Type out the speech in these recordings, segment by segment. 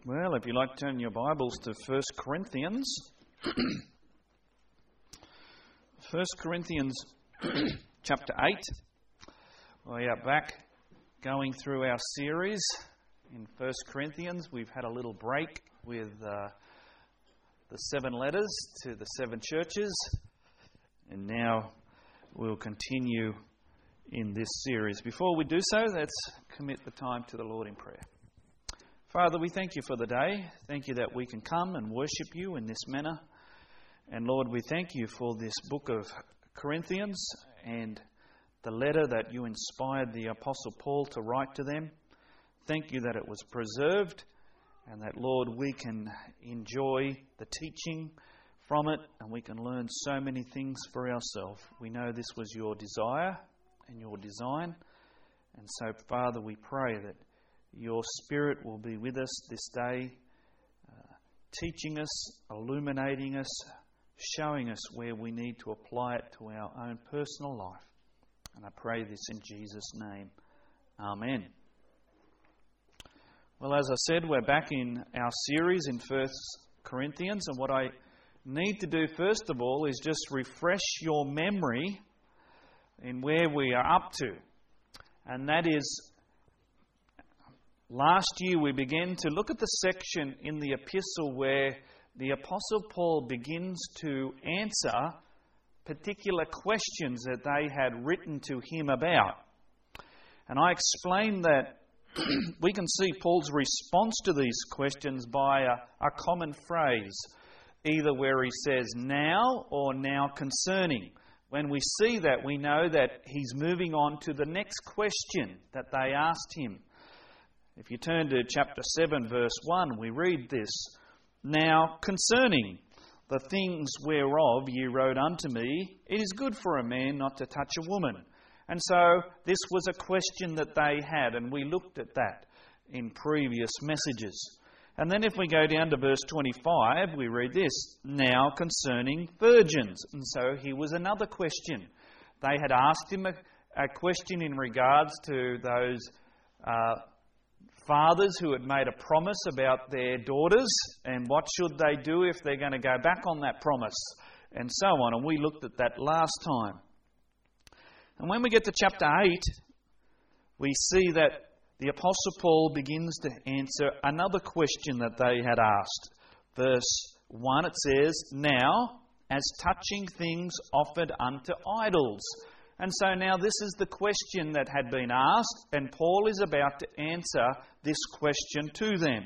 Well, if you'd like to turn your Bibles to 1 Corinthians. 1 Corinthians chapter 8. We are back going through our series in 1 Corinthians. We've had a little break with the 7 letters to the 7 churches. And now we'll continue in this series. Before we do so, let's commit the time to the Lord in prayer. Father, we thank you for the day. Thank you that we can come and worship you in this manner. And Lord, we thank you for this book of Corinthians and the letter that you inspired the Apostle Paul to write to them. Thank you that it was preserved and that, Lord, we can enjoy the teaching from it and we can learn so many things for ourselves. We know this was your desire and your design. And so, Father, we pray that your Spirit will be with us this day, teaching us, illuminating us, showing us where we need to apply it to our own personal life. And I pray this in Jesus' name. Amen. Well, as I said, we're back in our series in 1 Corinthians, and what I need to do first of all is just refresh your memory in where we are up to. And that is, last year we began to look at the section in the epistle where the Apostle Paul begins to answer particular questions that they had written to him about. And I explained that we can see Paul's response to these questions by a common phrase, either where he says now or now concerning. When we see that, we know that he's moving on to the next question that they asked him. If you turn to chapter 7, verse 1, we read this. Now, concerning the things whereof ye wrote unto me, it is good for a man not to touch a woman. And so, this was a question that they had, and we looked at that in previous messages. And then if we go down to verse 25, we read this. Now, concerning virgins. And so, here was another question. They had asked him a question in regards to those fathers who had made a promise about their daughters and what should they do if they're going to go back on that promise and so on. And we looked at that last time. And when we get to chapter 8, we see that the Apostle Paul begins to answer another question that they had asked. Verse 1, it says, Now, as touching things offered unto idols. And so now this is the question that had been asked, and Paul is about to answer this question to them.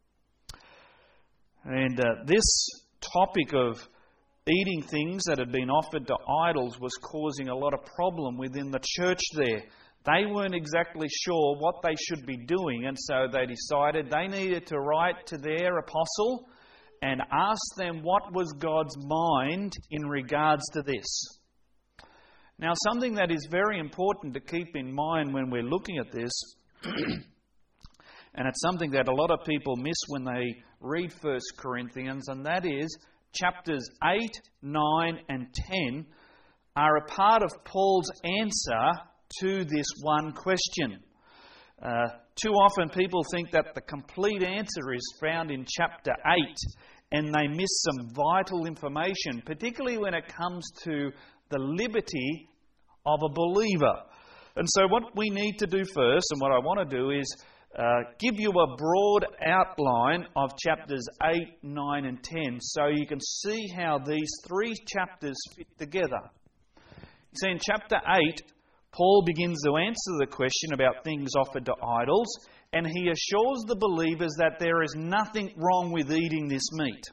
And this topic of eating things that had been offered to idols was causing a lot of problem within the church there. They weren't exactly sure what they should be doing, and so they decided they needed to write to their apostle and ask them what was God's mind in regards to this. Now, something that is very important to keep in mind when we're looking at this, and it's something that a lot of people miss when they read 1 Corinthians, and that is chapters 8, 9 and 10 are a part of Paul's answer to this one question. Too often people think that the complete answer is found in chapter 8, and they miss some vital information, particularly when it comes to the liberty of a believer. And so what we need to do first, and what I want to do is give you a broad outline of chapters 8, 9 and 10 so you can see how these 3 chapters fit together. See, in chapter 8, Paul begins to answer the question about things offered to idols, and he assures the believers that there is nothing wrong with eating this meat.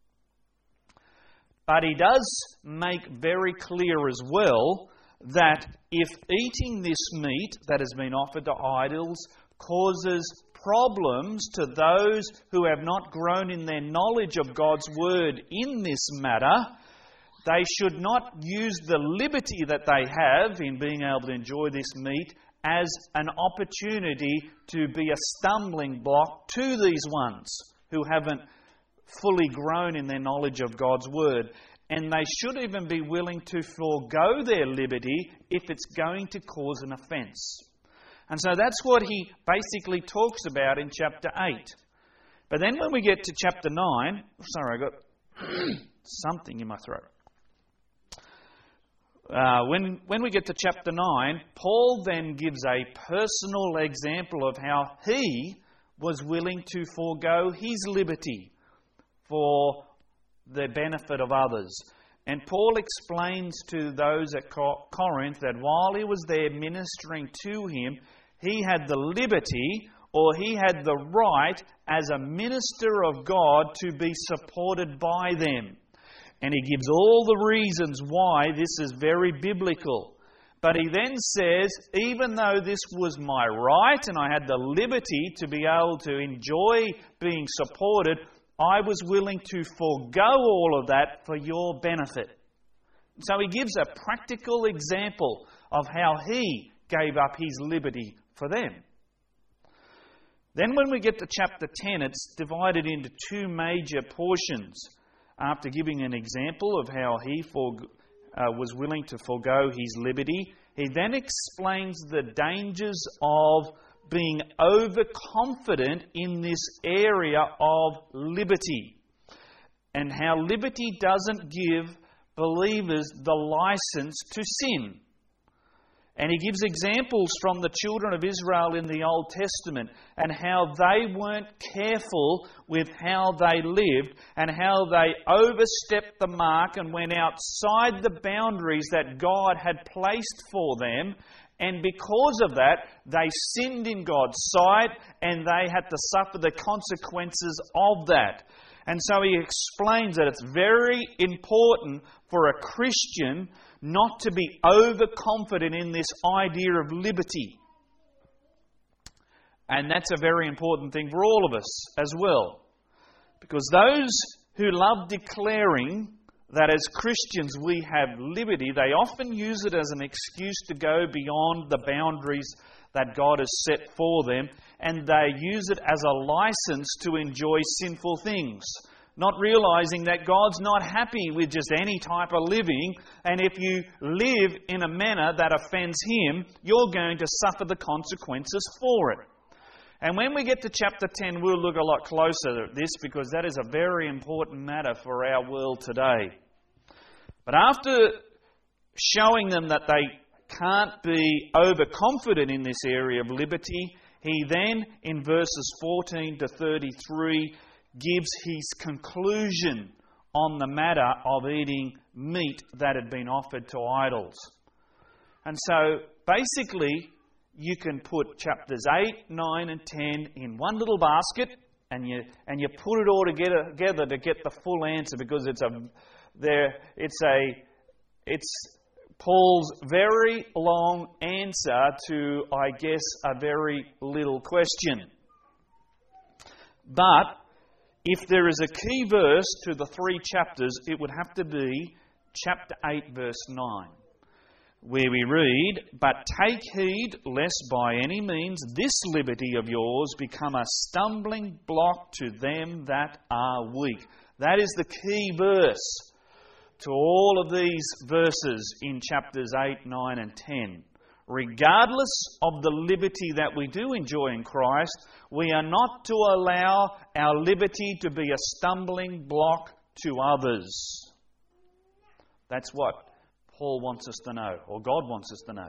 But he does make very clear as well that if eating this meat that has been offered to idols causes problems to those who have not grown in their knowledge of God's Word in this matter, they should not use the liberty that they have in being able to enjoy this meat as an opportunity to be a stumbling block to these ones who haven't fully grown in their knowledge of God's Word. And they should even be willing to forego their liberty if it's going to cause an offence. And so that's what he basically talks about in chapter 8. But then when we get to chapter 9, sorry, I got something in my throat. When we get to chapter 9, Paul then gives a personal example of how he was willing to forego his liberty for the benefit of others. And Paul explains to those at Corinth that while he was there ministering to him, he had the liberty, or he had the right as a minister of God to be supported by them. And he gives all the reasons why this is very biblical. But he then says, even though this was my right and I had the liberty to be able to enjoy being supported, I was willing to forego all of that for your benefit. So he gives a practical example of how he gave up his liberty for them. Then when we get to chapter 10, it's divided into two major portions. After giving an example of how he was willing to forego his liberty, he then explains the dangers of being overconfident in this area of liberty, and how liberty doesn't give believers the license to sin. And he gives examples from the children of Israel in the Old Testament and how they weren't careful with how they lived and how they overstepped the mark and went outside the boundaries that God had placed for them. And because of that, they sinned in God's sight and they had to suffer the consequences of that. And so he explains that it's very important for a Christian not to be overconfident in this idea of liberty. And that's a very important thing for all of us as well. Because those who love declaring that as Christians we have liberty, they often use it as an excuse to go beyond the boundaries that God has set for them, and they use it as a license to enjoy sinful things, not realizing that God's not happy with just any type of living, and if you live in a manner that offends Him, you're going to suffer the consequences for it. And when we get to chapter 10, we'll look a lot closer at this, because that is a very important matter for our world today. But after showing them that they can't be overconfident in this area of liberty, he then, in verses 14 to 33, gives his conclusion on the matter of eating meat that had been offered to idols. And so, basically, you can put chapters 8, 9 and 10 in one little basket, and you put it all together to get the full answer, because it's Paul's very long answer to, I guess, a very little question. But if there is a key verse to the 3 chapters, it would have to be chapter 8, verse 9, where we read, "But take heed lest by any means this liberty of yours become a stumbling block to them that are weak." That is the key verse to all of these verses in chapters 8, 9 and 10. Regardless of the liberty that we do enjoy in Christ, we are not to allow our liberty to be a stumbling block to others. That's what Paul wants us to know, or God wants us to know.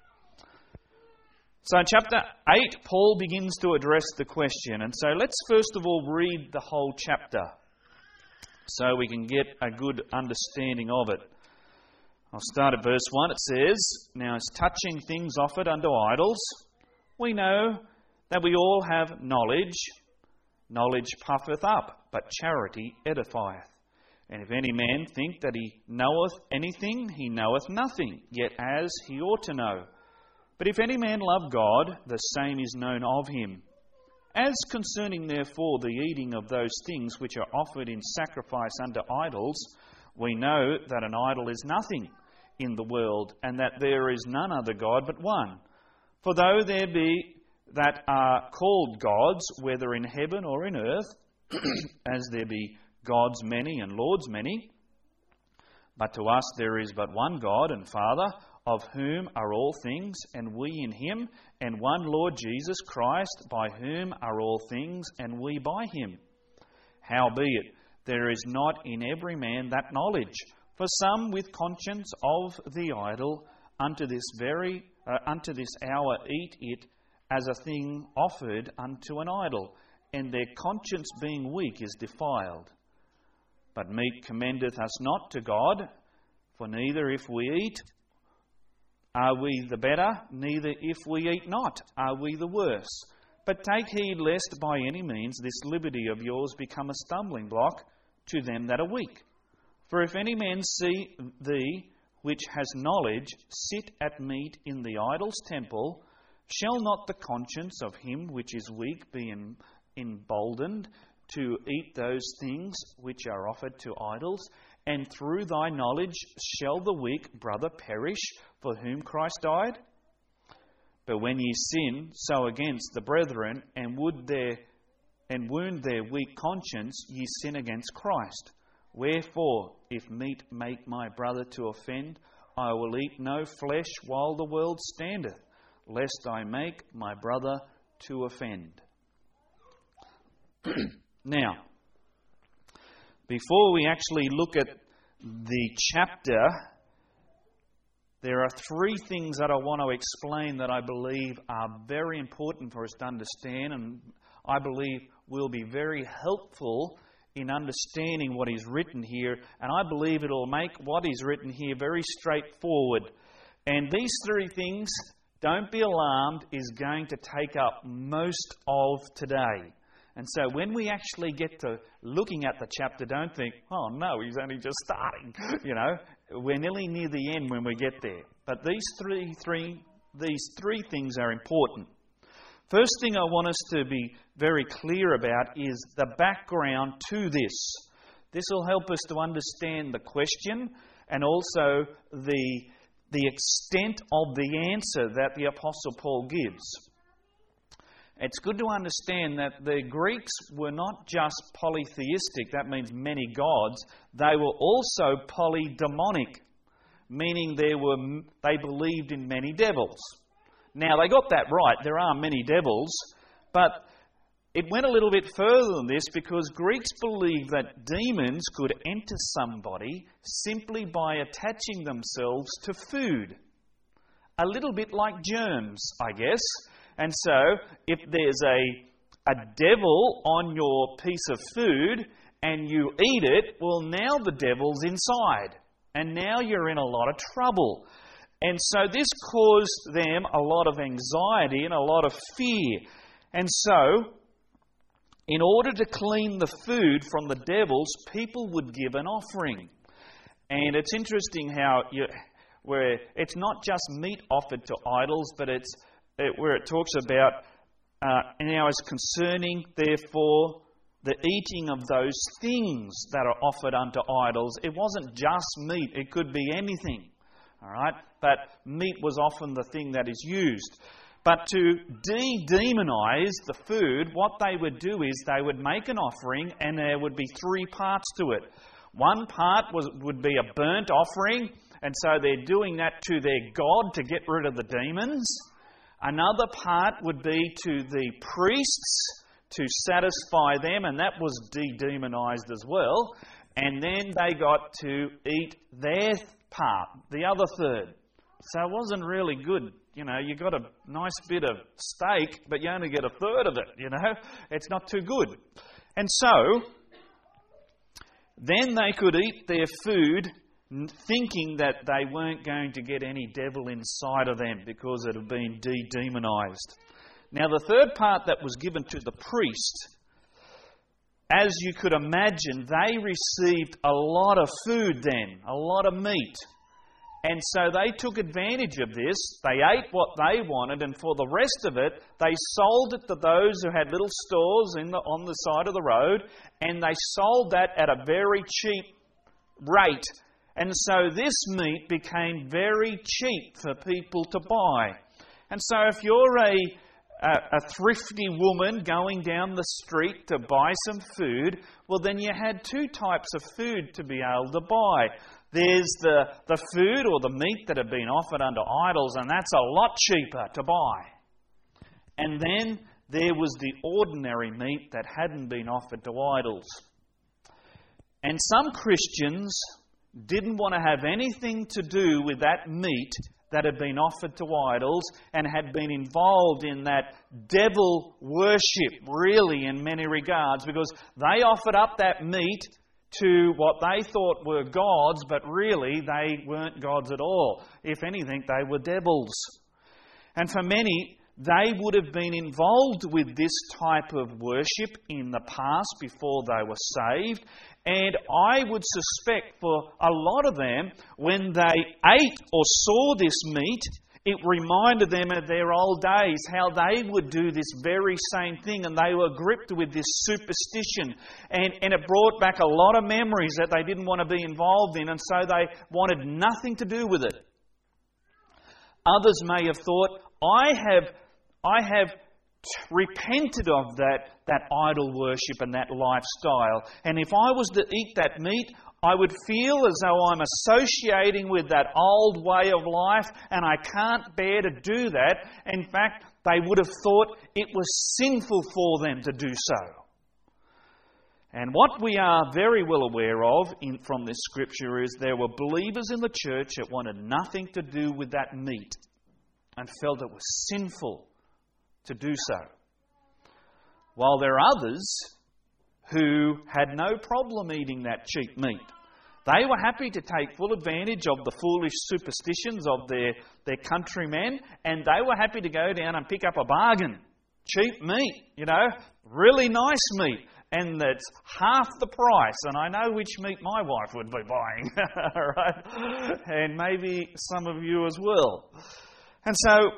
So in chapter 8, Paul begins to address the question. And so let's first of all read the whole chapter, so we can get a good understanding of it. I'll start at verse 1. It says, "Now as touching things offered unto idols, we know that we all have knowledge. Knowledge puffeth up, but charity edifieth. And if any man think that he knoweth anything, he knoweth nothing, yet as he ought to know. But if any man love God, the same is known of him. As concerning therefore the eating of those things which are offered in sacrifice unto idols, we know that an idol is nothing in the world, and that there is none other God but one. For though there be that are called gods, whether in heaven or in earth, as there be gods many and lords many, but to us there is but one God and Father, of whom are all things, and we in him, and one Lord Jesus Christ, by whom are all things, and we by him. Howbeit, there is not in every man that knowledge. For some with conscience of the idol unto this hour eat it as a thing offered unto an idol, and their conscience being weak is defiled. But meat commendeth us not to God, for neither if we eat are we the better, neither if we eat not are we the worse. But take heed lest by any means this liberty of yours become a stumbling block to them that are weak. For if any man see thee, which has knowledge, sit at meat in the idol's temple, shall not the conscience of him which is weak be emboldened to eat those things which are offered to idols? And through thy knowledge shall the weak brother perish, for whom Christ died? But when ye sin so against the brethren, and wound their weak conscience, ye sin against Christ. Wherefore, if meat make my brother to offend, I will eat no flesh while the world standeth, lest I make my brother to offend. Now, before we actually look at the chapter, there are three things that I want to explain that I believe are very important for us to understand, and I believe will be very helpful in understanding what is written here, and I believe it will make what is written here very straightforward. And these three things, don't be alarmed, is going to take up most of today. And so when we actually get to looking at the chapter, don't think, oh no, he's only just starting. We're nearly near the end when we get there. But these three things are important. First thing I want us to be very clear about is the background to this. This will help us to understand the question and also the extent of the answer that the Apostle Paul gives. It's good to understand that the Greeks were not just polytheistic, that means many gods, they were also polydemonic, meaning they believed in many devils. Now, they got that right, there are many devils, but it went a little bit further than this because Greeks believed that demons could enter somebody simply by attaching themselves to food. A little bit like germs, I guess. And so, if there's a devil on your piece of food and you eat it, well, now the devil's inside. And now you're in a lot of trouble. And so this caused them a lot of anxiety and a lot of fear. And so, in order to clean the food from the devils, people would give an offering. And it's interesting how where it's not just meat offered to idols, but where it talks about, now as concerning, therefore, the eating of those things that are offered unto idols. It wasn't just meat, it could be anything. All right? But meat was often the thing that is used. But to de-demonize the food, what they would do is they would make an offering and there would be three parts to it. One part would be a burnt offering, and so they're doing that to their God to get rid of the demons. Another part would be to the priests to satisfy them, and that was de-demonized as well. And then they got to eat their part, the other third. So it wasn't really good. You got a nice bit of steak, but you only get a third of it, It's not too good. And so, then they could eat their food thinking that they weren't going to get any devil inside of them because it had been de-demonized. Now, the third part that was given to the priest, as you could imagine, they received a lot of food then, a lot of meat. And so they took advantage of this. They ate what they wanted, and for the rest of it, they sold it to those who had little stores on the side of the road, and they sold that at a very cheap rate. And so this meat became very cheap for people to buy. And so if you're a thrifty woman going down the street to buy some food, well, then you had two types of food to be able to buy. There's the food or the meat that had been offered unto idols, and that's a lot cheaper to buy. And then there was the ordinary meat that hadn't been offered to idols. And some Christians didn't want to have anything to do with that meat that had been offered to idols and had been involved in that devil worship, really, in many regards, because they offered up that meat to what they thought were gods, but really they weren't gods at all. If anything, they were devils. And for many, they would have been involved with this type of worship in the past before they were saved. And I would suspect for a lot of them, when they ate or saw this meat, it reminded them of their old days, how they would do this very same thing, and they were gripped with this superstition. And it brought back a lot of memories that they didn't want to be involved in, and so they wanted nothing to do with it. Others may have thought, I have repented of that idol worship and that lifestyle. And if I was to eat that meat, I would feel as though I'm associating with that old way of life, and I can't bear to do that. In fact, they would have thought it was sinful for them to do so. And what we are very well aware of from this scripture is there were believers in the church that wanted nothing to do with that meat and felt it was sinful to do so. While there are others who had no problem eating that cheap meat. They were happy to take full advantage of the foolish superstitions of their countrymen, and they were happy to go down and pick up a bargain. Cheap meat, really nice meat, and that's half the price. And I know which meat my wife would be buying, right? And maybe some of you as well. And so,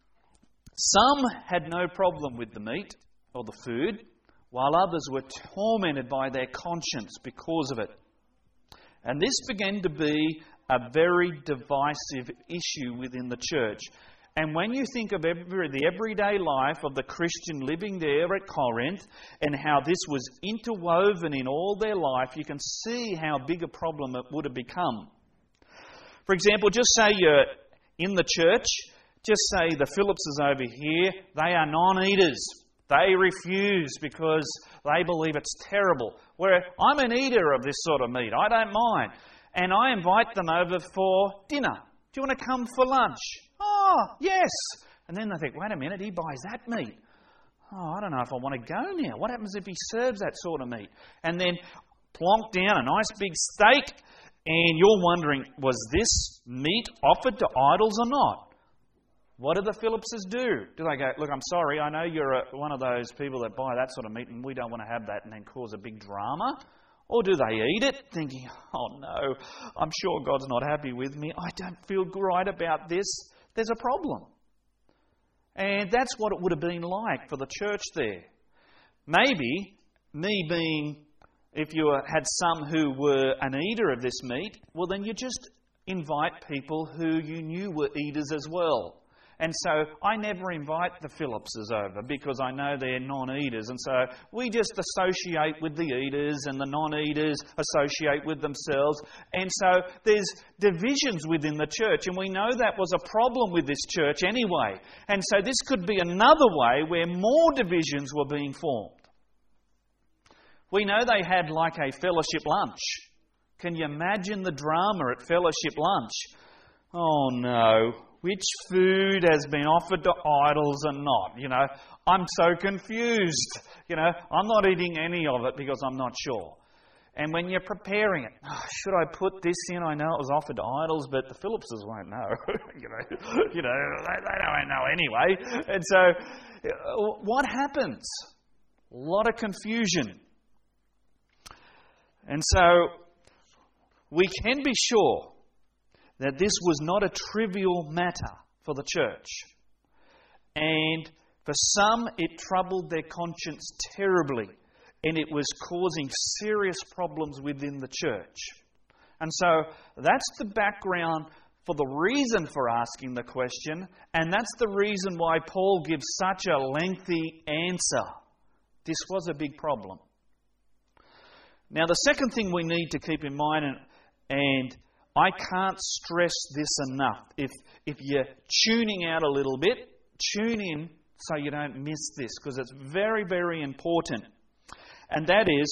some had no problem with the meat or the food, while others were tormented by their conscience because of it. And this began to be a very divisive issue within the church. And when you think of the everyday life of the Christian living there at Corinth and how this was interwoven in all their life, you can see how big a problem it would have become. For example, just say you're in the church, just say the Phillipses over here, they are non-eaters. They refuse because they believe it's terrible. Where I'm an eater of this sort of meat, I don't mind. And I invite them over for dinner. Do you want to come for lunch? Oh, yes. And then they think, wait a minute, he buys that meat. Oh, I don't know if I want to go now. What happens if he serves that sort of meat? And then plonk down a nice big steak, and you're wondering, was this meat offered to idols or not? What do the Phillipses do? Do they go, look, I'm sorry, I know you're one of those people that buy that sort of meat and we don't want to have that, and then cause a big drama? Or do they eat it thinking, oh no, I'm sure God's not happy with me. I don't feel right about this. There's a problem. And that's what it would have been like for the church there. Maybe, me being, if you had some who were an eater of this meat, well then you just invite people who you knew were eaters as well. And so I never invite the Phillipses over because I know they're non-eaters. And so we just associate with the eaters and the non-eaters associate with themselves. And so there's divisions within the church. And we know that was a problem with this church anyway. And so this could be another way where more divisions were being formed. We know they had like a fellowship lunch. Can you imagine the drama at fellowship lunch? Oh no. Which food has been offered to idols and not? I'm so confused. I'm not eating any of it because I'm not sure. And when you're preparing it, should I put this in? I know it was offered to idols, but the Phillipses won't know. They don't know anyway. And so, what happens? A lot of confusion. And so, we can be sure that this was not a trivial matter for the church. And for some, it troubled their conscience terribly, and it was causing serious problems within the church. And so that's the background for the reason for asking the question, and that's the reason why Paul gives such a lengthy answer. This was a big problem. Now, the second thing we need to keep in mind, and I can't stress this enough. If you're tuning out a little bit, tune in so you don't miss this, because it's very, very important. And that is,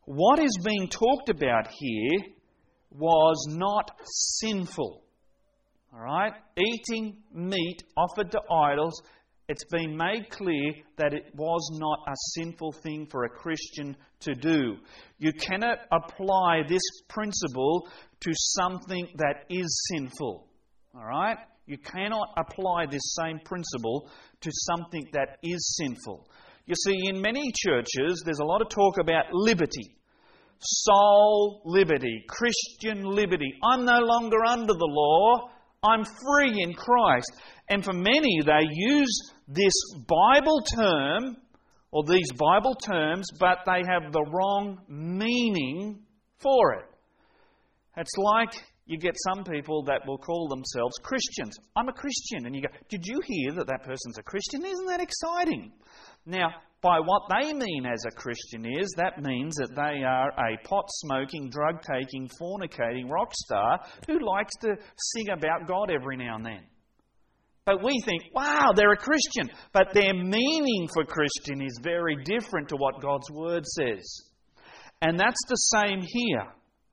what is being talked about here was not sinful. All right? Eating meat offered to idols, it's been made clear that it was not a sinful thing for a Christian to do. You cannot apply this principle to something that is sinful. All right? You cannot apply this same principle to something that is sinful. You see, in many churches, there's a lot of talk about liberty. Soul liberty, Christian liberty. I'm no longer under the law. I'm free in Christ. And for many, they use this Bible term, or these Bible terms, but they have the wrong meaning for it. It's like you get some people that will call themselves Christians. I'm a Christian. And you go, did you hear that that person's a Christian? Isn't that exciting? Now, by what they mean as a Christian is, that means that they are a pot-smoking, drug-taking, fornicating rock star who likes to sing about God every now and then. But we think, wow, they're a Christian. But their meaning for Christian is very different to what God's Word says. And that's the same here.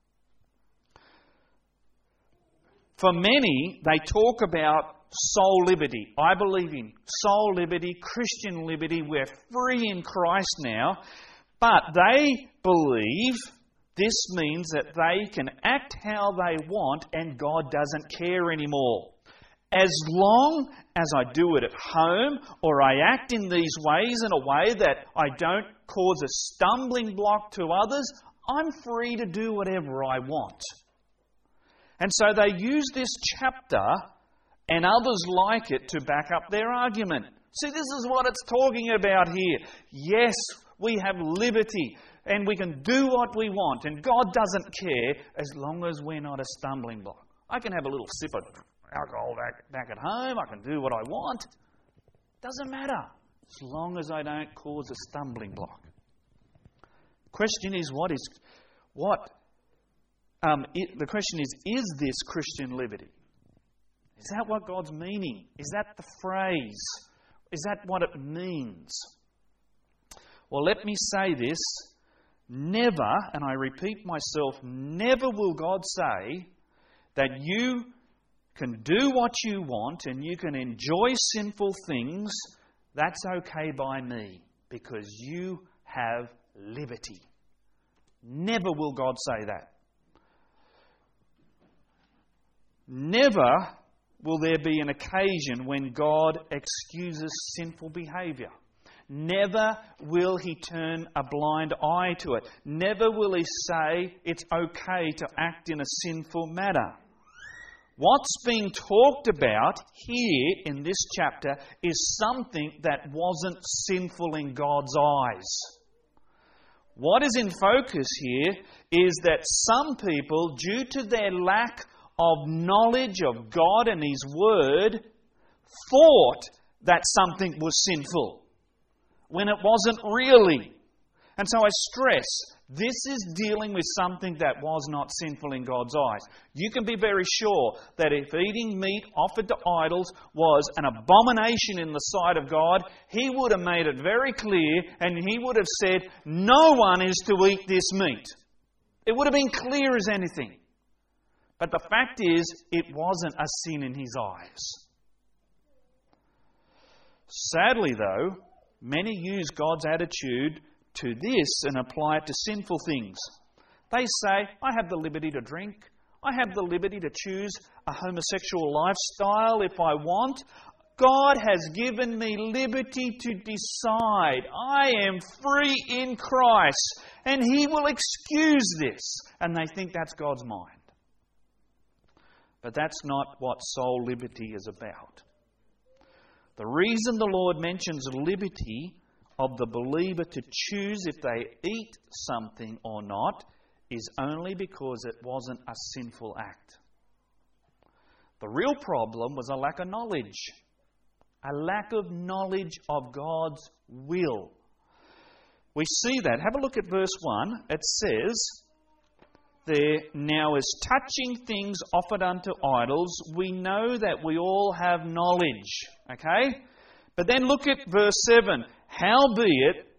For many, they talk about soul liberty. I believe in soul liberty, Christian liberty. We're free in Christ now. But they believe this means that they can act how they want and God doesn't care anymore. As long as I do it at home or I act in these ways in a way that I don't cause a stumbling block to others, I'm free to do whatever I want. And so they use this chapter and others like it to back up their argument. See, this is what it's talking about here. Yes, we have liberty and we can do what we want and God doesn't care as long as we're not a stumbling block. I can have a little sip of alcohol back at home. I can do what I want. Doesn't matter as long as I don't cause a stumbling block. Question is, the question is this Christian liberty? Is that what God's meaning? Is that the phrase? Is that what it means? Well, let me say this. Never, and I repeat myself, never will God say that you can do what you want and you can enjoy sinful things. That's okay by me because you have liberty. Never will God say that. Never will there be an occasion when God excuses sinful behaviour. Never will He turn a blind eye to it. Never will He say it's okay to act in a sinful manner. What's being talked about here in this chapter is something that wasn't sinful in God's eyes. What is in focus here is that some people, due to their lack of knowledge of God and His Word, thought that something was sinful when it wasn't really. And so I stress, this is dealing with something that was not sinful in God's eyes. You can be very sure that if eating meat offered to idols was an abomination in the sight of God, He would have made it very clear and He would have said, no one is to eat this meat. It would have been clear as anything. But the fact is, it wasn't a sin in His eyes. Sadly, though, many use God's attitude to this and apply it to sinful things. They say, I have the liberty to drink. I have the liberty to choose a homosexual lifestyle if I want. God has given me liberty to decide. I am free in Christ and He will excuse this. And they think that's God's mind. But that's not what soul liberty is about. The reason the Lord mentions liberty of the believer to choose if they eat something or not is only because it wasn't a sinful act. The real problem was a lack of knowledge. A lack of knowledge of God's will. We see that. Have a look at verse 1. It says there, now as touching things offered unto idols, we know that we all have knowledge. Okay? But then look at verse 7. Howbeit,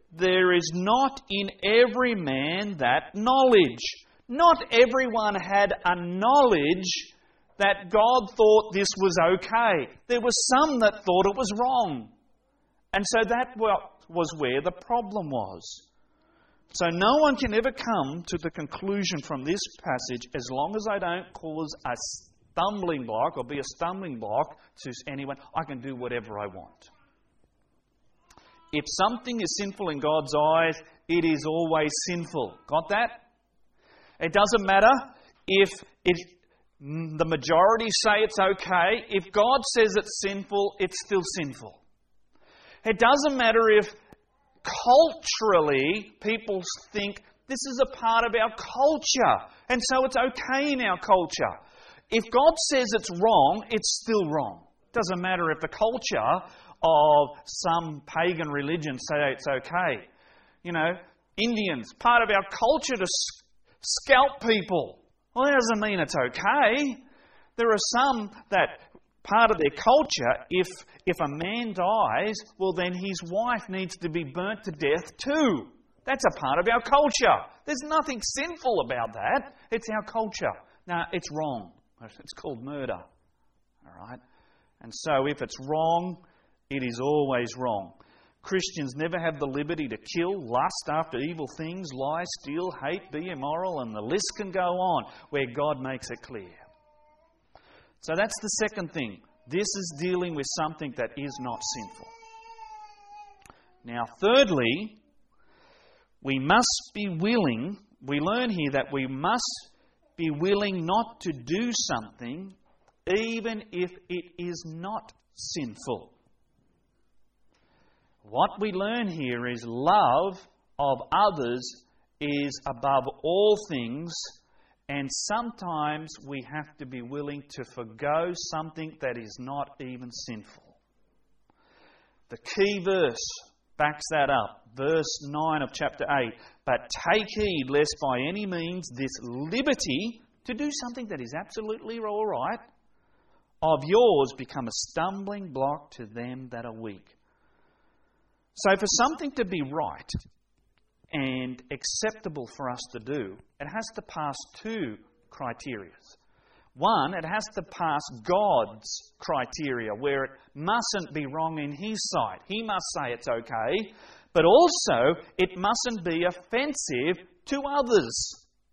there is not in every man that knowledge. Not everyone had a knowledge that God thought this was okay. There were some that thought it was wrong. And so that was where the problem was. So no one can ever come to the conclusion from this passage as long as I don't cause a stumbling block or be a stumbling block to anyone. I can do whatever I want. If something is sinful in God's eyes, it is always sinful. Got that? It doesn't matter if the majority say it's okay. If God says it's sinful, it's still sinful. It doesn't matter if culturally people think this is a part of our culture and so it's okay in our culture. If God says it's wrong, it's still wrong. It doesn't matter if the culture of some pagan religion say it's okay. You know, Indians, part of our culture to scalp people. Well, that doesn't mean it's okay. There are some that part of their culture, if a man dies, well then his wife needs to be burnt to death too. That's a part of our culture. There's nothing sinful about that. It's our culture. Now, it's wrong. It's called murder. All right? And so if it's wrong, it is always wrong. Christians never have the liberty to kill, lust after evil things, lie, steal, hate, be immoral, and the list can go on where God makes it clear. So that's the second thing. This is dealing with something that is not sinful. Now, thirdly, we must be willing, we learn here that we must be willing not to do something even if it is not sinful. What we learn here is love of others is above all things, and sometimes we have to be willing to forgo something that is not even sinful. The key verse backs that up. Verse 9 of chapter 8. But take heed lest by any means this liberty to do something that is absolutely all right of yours become a stumbling block to them that are weak. So for something to be right and acceptable for us to do, it has to pass two criteria. One, it has to pass God's criteria, where it mustn't be wrong in His sight. He must say it's okay, but also it mustn't be offensive to others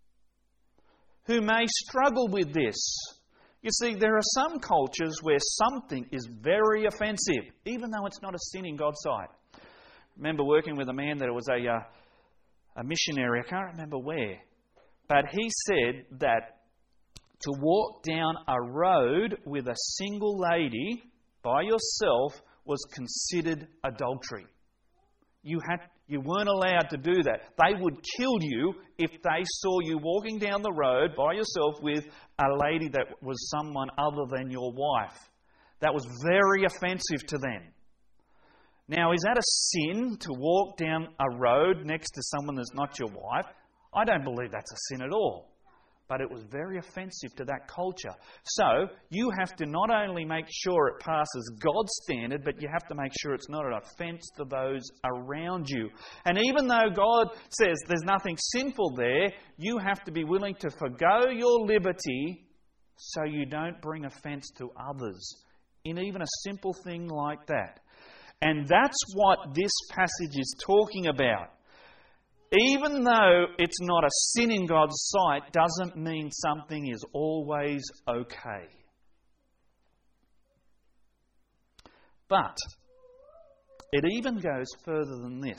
who may struggle with this. You see, there are some cultures where something is very offensive, even though it's not a sin in God's sight. I remember working with a man that was a missionary, I can't remember where, but he said that to walk down a road with a single lady by yourself was considered adultery. You weren't allowed to do that. They would kill you if they saw you walking down the road by yourself with a lady that was someone other than your wife. That was very offensive to them. Now, is that a sin to walk down a road next to someone that's not your wife? I don't believe that's a sin at all. But it was very offensive to that culture. So, you have to not only make sure it passes God's standard, but you have to make sure it's not an offence to those around you. And even though God says there's nothing sinful there, you have to be willing to forgo your liberty so you don't bring offence to others in even a simple thing like that. And that's what this passage is talking about. Even though it's not a sin in God's sight, doesn't mean something is always okay. But it even goes further than this.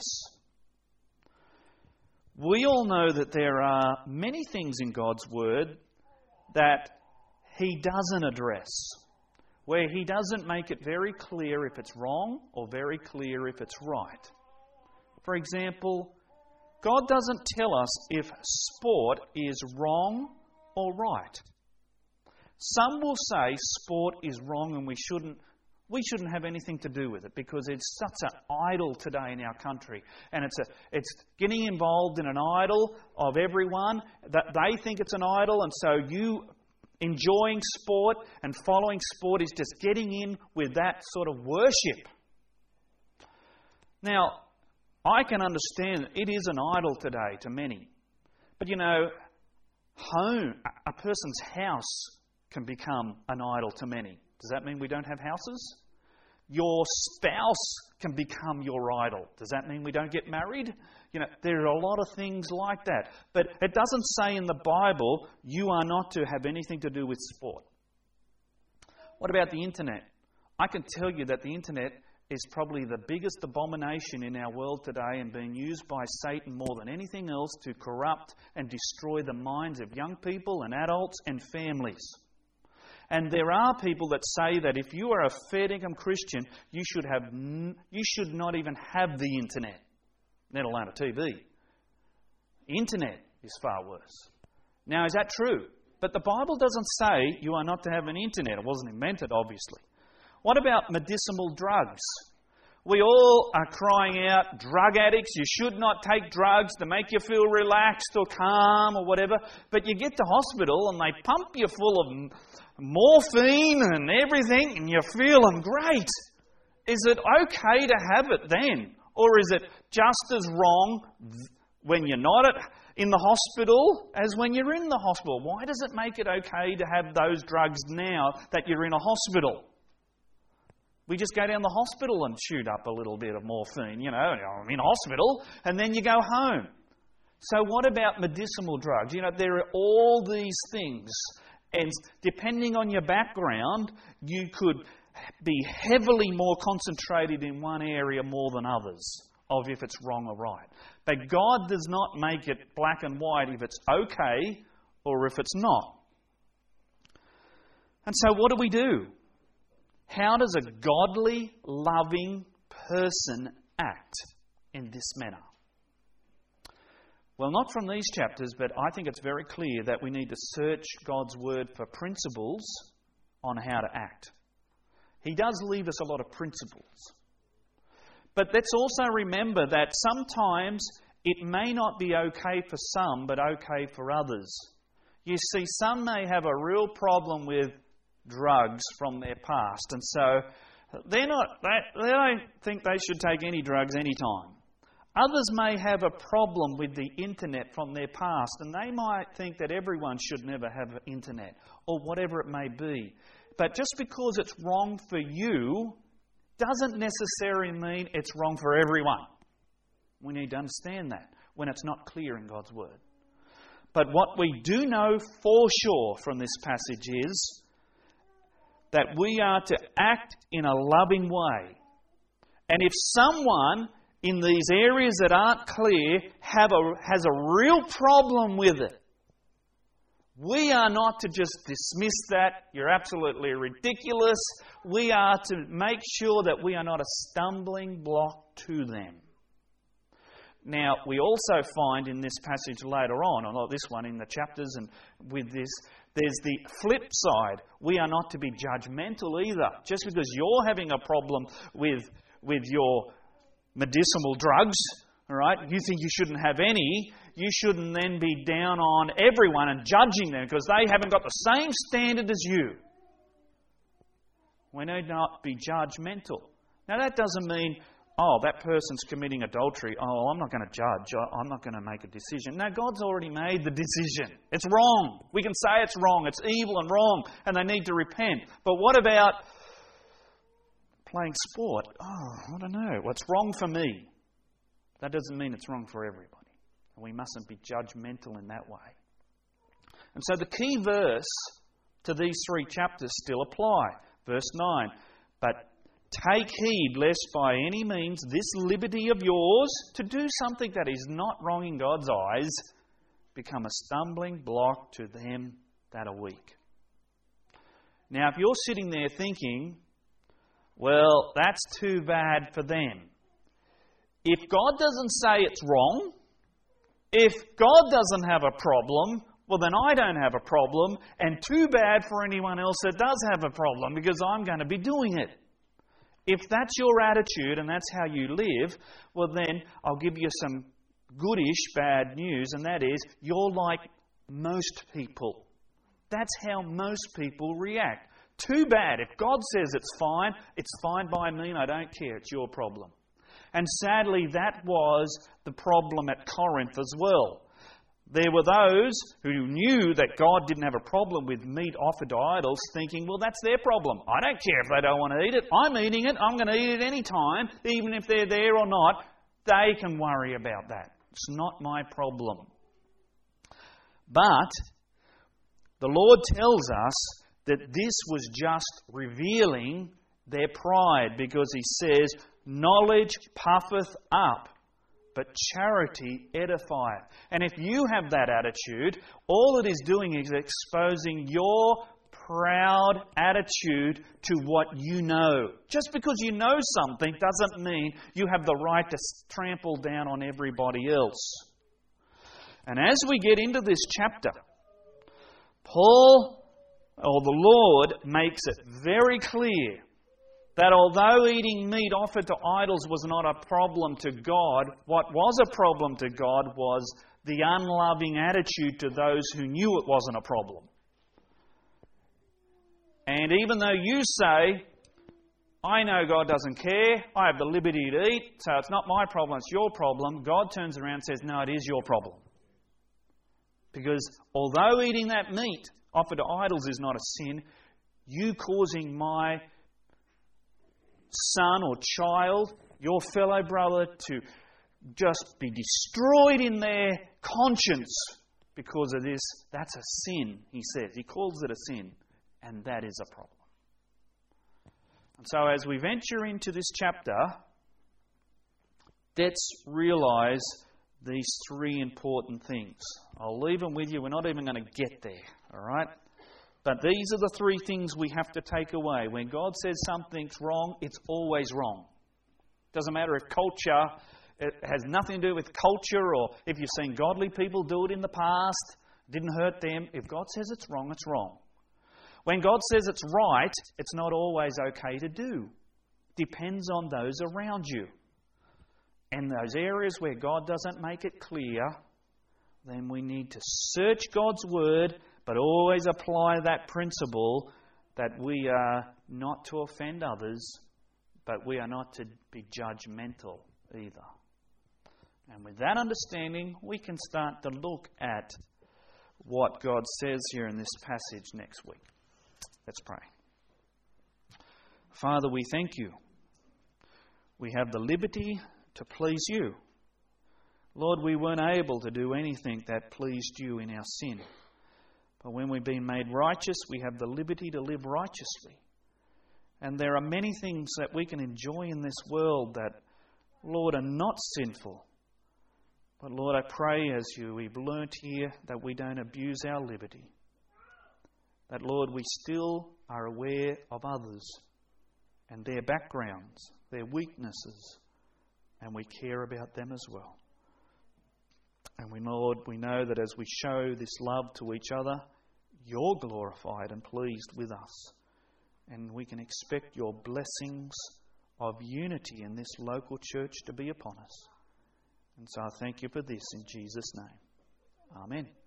We all know that there are many things in God's Word that He doesn't address, where He doesn't make it very clear if it's wrong or very clear if it's right. For example, God doesn't tell us if sport is wrong or right. Some will say sport is wrong and we shouldn't have anything to do with it because it's such an idol today in our country. And it's getting involved in an idol of everyone, that they think it's an idol, and so you enjoying sport and following sport is just getting in with that sort of worship. Now, I can understand it is an idol today to many. But a person's house can become an idol to many. Does that mean we don't have houses? Your spouse can become your idol. Does that mean we don't get married? There are a lot of things like that. But it doesn't say in the Bible you are not to have anything to do with sport. What about the internet? I can tell you that the internet is probably the biggest abomination in our world today and being used by Satan more than anything else to corrupt and destroy the minds of young people and adults and families. And there are people that say that if you are a fair dinkum Christian, you should not even have the internet, let alone a TV. Internet is far worse. Now, is that true? But the Bible doesn't say you are not to have an internet. It wasn't invented, obviously. What about medicinal drugs? We all are crying out, drug addicts, you should not take drugs to make you feel relaxed or calm or whatever. But you get to hospital and they pump you full of morphine and everything and you're feeling great. Is it okay to have it then? Or is it just as wrong when you're not in the hospital as when you're in the hospital? Why does it make it okay to have those drugs now that you're in a hospital? We just go down the hospital and shoot up a little bit of morphine, I'm in hospital, and then you go home. So what about medicinal drugs? There are all these things, and depending on your background, you could be heavily more concentrated in one area more than others of if it's wrong or right. But God does not make it black and white if it's okay or if it's not. And so what do? How does a godly, loving person act in this manner? Well, not from these chapters, but I think it's very clear that we need to search God's Word for principles on how to act. He does leave us a lot of principles. But let's also remember that sometimes it may not be okay for some, but okay for others. You see, some may have a real problem with drugs from their past, and so they don't think they should take any drugs anytime. Others may have a problem with the internet from their past, and they might think that everyone should never have internet, or whatever it may be. But just because it's wrong for you doesn't necessarily mean it's wrong for everyone. We need to understand that when it's not clear in God's Word. But what we do know for sure from this passage is that we are to act in a loving way. And if someone in these areas that aren't clear has a real problem with it, we are not to just dismiss that. You're absolutely ridiculous. We are to make sure that we are not a stumbling block to them. Now, we also find in this passage later on, or not this one, in the chapters and with this, there's the flip side. We are not to be judgmental either. Just because you're having a problem with your medicinal drugs, all right, you think you shouldn't have any, you shouldn't then be down on everyone and judging them because they haven't got the same standard as you. We need not be judgmental. Now, that doesn't mean, that person's committing adultery. I'm not going to judge. I'm not going to make a decision. No, God's already made the decision. It's wrong. We can say it's wrong. It's evil and wrong, and they need to repent. But what about playing sport? I don't know. What's wrong for me? That doesn't mean it's wrong for everybody. And we mustn't be judgmental in that way. And so the key verse to these 3 chapters still apply. Verse 9. But take heed lest by any means this liberty of yours to do something that is not wrong in God's eyes become a stumbling block to them that are weak. Now, if you're sitting there thinking, well, that's too bad for them. If God doesn't say it's wrong, if God doesn't have a problem, well, then I don't have a problem, and too bad for anyone else that does have a problem because I'm going to be doing it. If that's your attitude and that's how you live, well then I'll give you some goodish bad news, and that is you're like most people. That's how most people react. Too bad. If God says it's fine by me and I don't care. It's your problem. And sadly, that was the problem at Corinth as well. There were those who knew that God didn't have a problem with meat offered to idols, thinking, well, that's their problem. I don't care if they don't want to eat it. I'm eating it. I'm going to eat it any time, even if they're there or not. They can worry about that. It's not my problem. But the Lord tells us that this was just revealing their pride, because He says, knowledge puffeth up, but charity edifieth. And if you have that attitude, all it is doing is exposing your proud attitude to what you know. Just because you know something doesn't mean you have the right to trample down on everybody else. And as we get into this chapter, Paul, or the Lord, makes it very clear that although eating meat offered to idols was not a problem to God, what was a problem to God was the unloving attitude to those who knew it wasn't a problem. And even though you say, I know God doesn't care, I have the liberty to eat, so it's not my problem, it's your problem, God turns around and says, no, it is your problem. Because although eating that meat offered to idols is not a sin, you causing my son or child, your fellow brother, to just be destroyed in their conscience because of this, that's a sin, he says. He calls it a sin, and that is a problem. And so as we venture into this chapter, let's realise these three important things. I'll leave them with you. We're not even going to get there, all right? But these are the three things we have to take away. When God says something's wrong, it's always wrong. Doesn't matter if culture, it has nothing to do with culture, or if you've seen godly people do it in the past, didn't hurt them. If God says it's wrong, it's wrong. When God says it's right, it's not always okay to do. Depends on those around you. And those areas where God doesn't make it clear, then we need to search God's Word, but always apply that principle that we are not to offend others, but we are not to be judgmental either. And with that understanding, we can start to look at what God says here in this passage next week. Let's pray. Father, we thank You. We have the liberty to please You. Lord, we weren't able to do anything that pleased You in our sin. But when we've been made righteous, we have the liberty to live righteously. And there are many things that we can enjoy in this world that, Lord, are not sinful. But Lord, I pray as we've learnt here that we don't abuse our liberty. That, Lord, we still are aware of others and their backgrounds, their weaknesses, and we care about them as well. And Lord, we know that as we show this love to each other, You're glorified and pleased with us. And we can expect Your blessings of unity in this local church to be upon us. And so I thank You for this in Jesus' name. Amen.